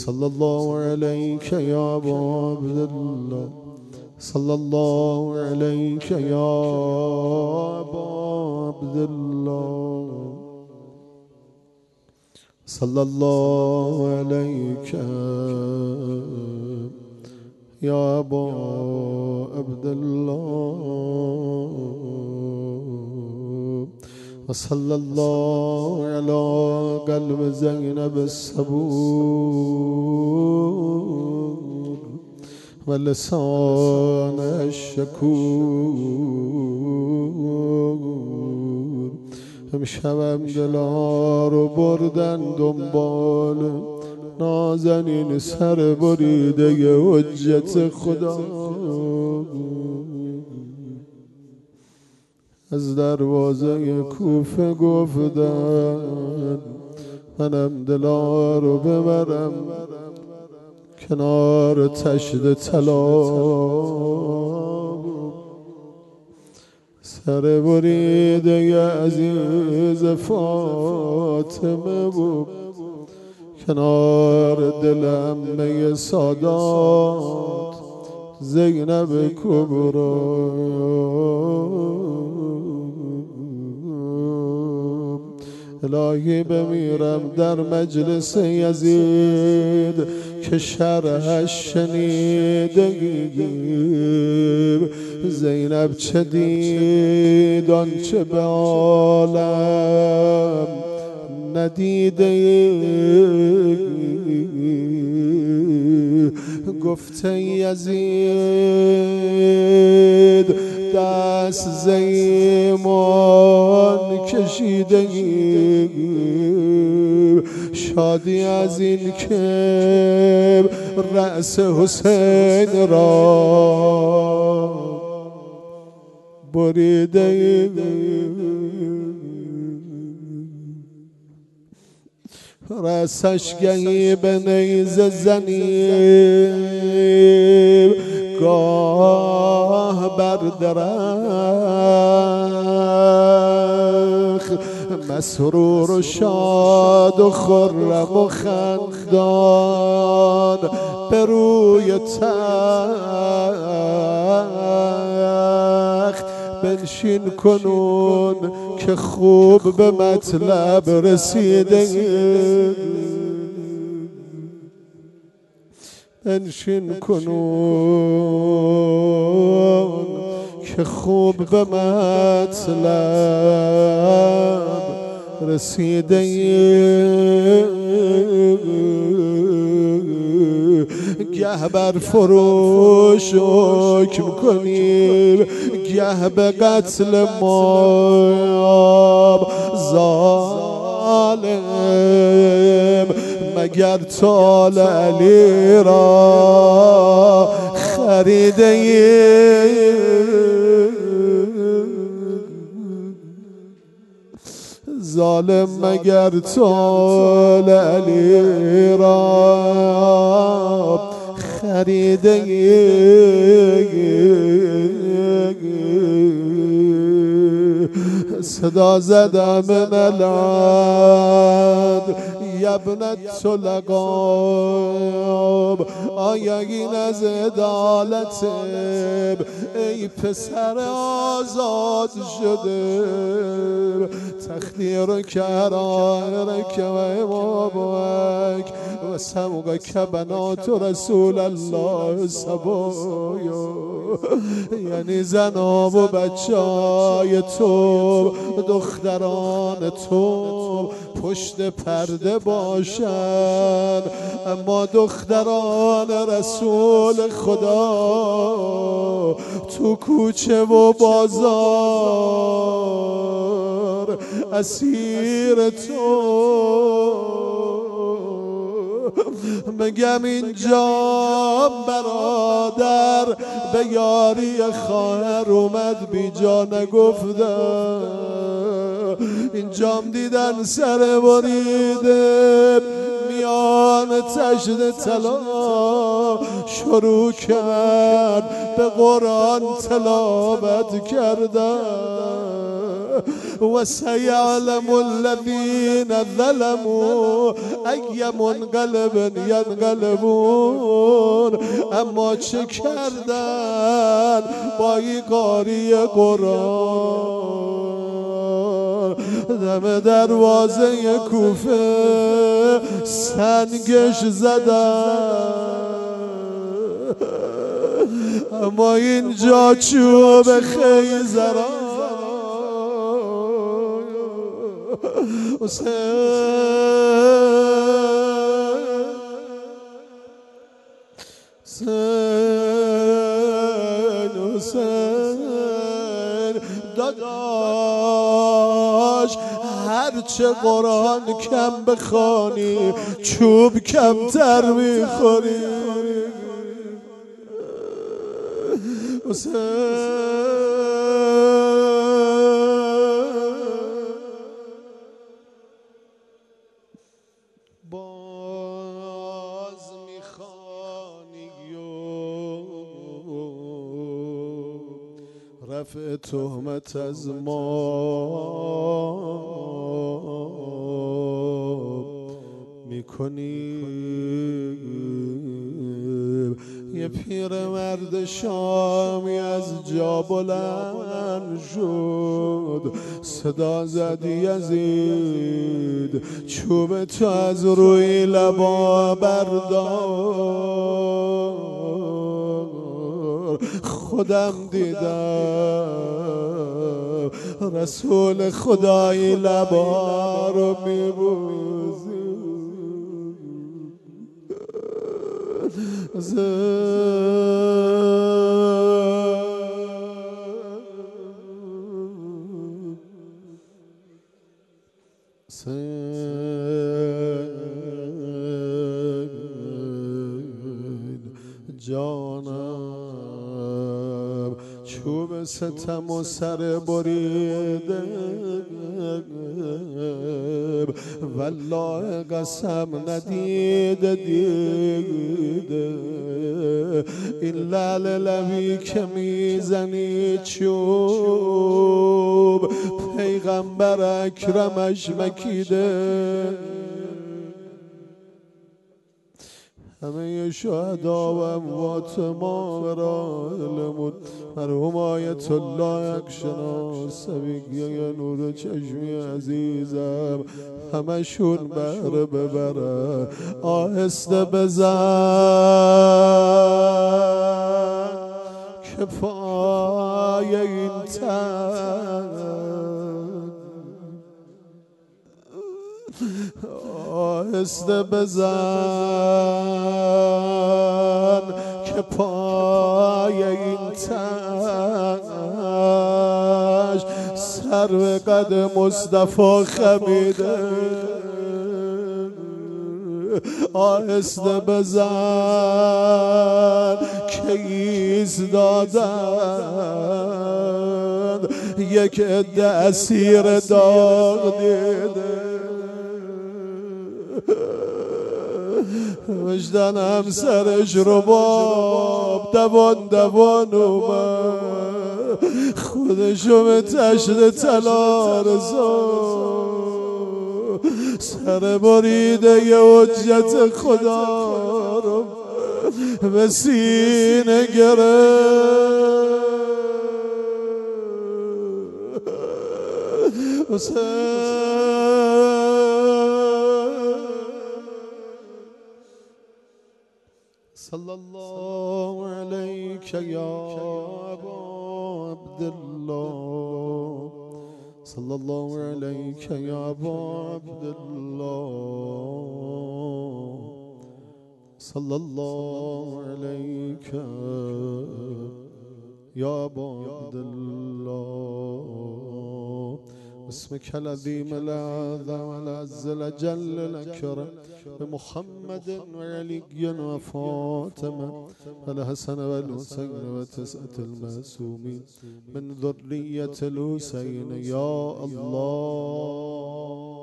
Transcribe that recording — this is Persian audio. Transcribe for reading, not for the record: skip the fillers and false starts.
صلى الله عليك يا أبا عبد الله صلى الله عليك يا أبا عبد الله صلى الله عليك يا أبا عبد الله وصلى الله على قلب زينب الصبور ولسان الشكور امشبم دلا رو بردن دنبال نازنین سر بریده حجت خدا از دروازه کوفه گفتن منم دلا رو ببرم کنار تشت طلا سر بریده عزیز فاطمه بود کنار دلم می سادات زینب کبرا الهی بمیرم در مجلس یزید که شرحش شنیدگیر زینب چه دید آنچه به عالم ندیده گفته یزید دست زیمان کشیده شادی از این که رأس حسین را بریده رأسش گهی به نیزه زنیم گاه بر درخت مسرور و شاد و خرم و خندان به روی تخت بنشین کنون که خوب به مطلب رسیده بنشین کنون که خوب به مطلب رسیده گه بر فروش حکم کنیم گه به قتل ما ظالم مگر طال علی را خریده ظالم مگر طال علی را خریده صدا زدم من العد یبنت لقاب آیا این از عدالت ای پسر آزاد شده تخدیر کرارک و امامک و سوقک بنات رسول الله سبایا یعنی زناب و بچه های تو دختران تو پشت پرده باشن اما دختران رسول خدا تو کوچه و بازار اسیر تو مگم اینجا برادر به یاری خواهر اومد بی جا نگفتم اینجام دیدن سر بریده میان تشت طلا شروع کرد به قرآن تلاوت کردن وسيعلم الذين ظلموا أي منقلب ينقلبون. اما چه کردن با این قاری قرآن؟ دم دروازه کوفه سنگش زدن، اما اینجا چوب خیزران. حسین داداش، هرچه قرآن کم بخوانی چوب کمتر میخوری. باز میخوانی رفع تهمت از ما میکنی. یه پیرمرد شامی از جا بلند شد، صدا زد یزید چوب تو از روی لبا بردار. خودم دیدم رسول خدای لبا رو میبوزی. جانم چوب ستم و سر بریده، والله قسم ندیده این لعل لبی که میزنی چوب پیغمبر اکرمش مکیده. همه شهدا و اموات ما برایلمون مرحوم آیت الله اکشناس سویگی نور چشمی عزیزم همشون بهره ببرن. آهسته بزن که پای این تن، آهسته بزن که پای این تنش سر به قد مصطفی خمیده. آهسته بزن که ایستادن یک عده اسیر داغ دیده. وجدانم سرش رباب دوان اومد، خودشو به تشت طلا رسون، سر بریده ی حجت خدا رو به سینه گرفت. صلى الله عليك يا أبا عبد الله، صلى الله عليك يا أبا عبد الله، صلى الله عليك يا أبا عبد الله. اسمك العظيم الأعظم العز الأجل الأكرم بمحمد وعلي وفاطمة والحسن والحسين وتسعة المعصومين من ذرية الحسين يا الله.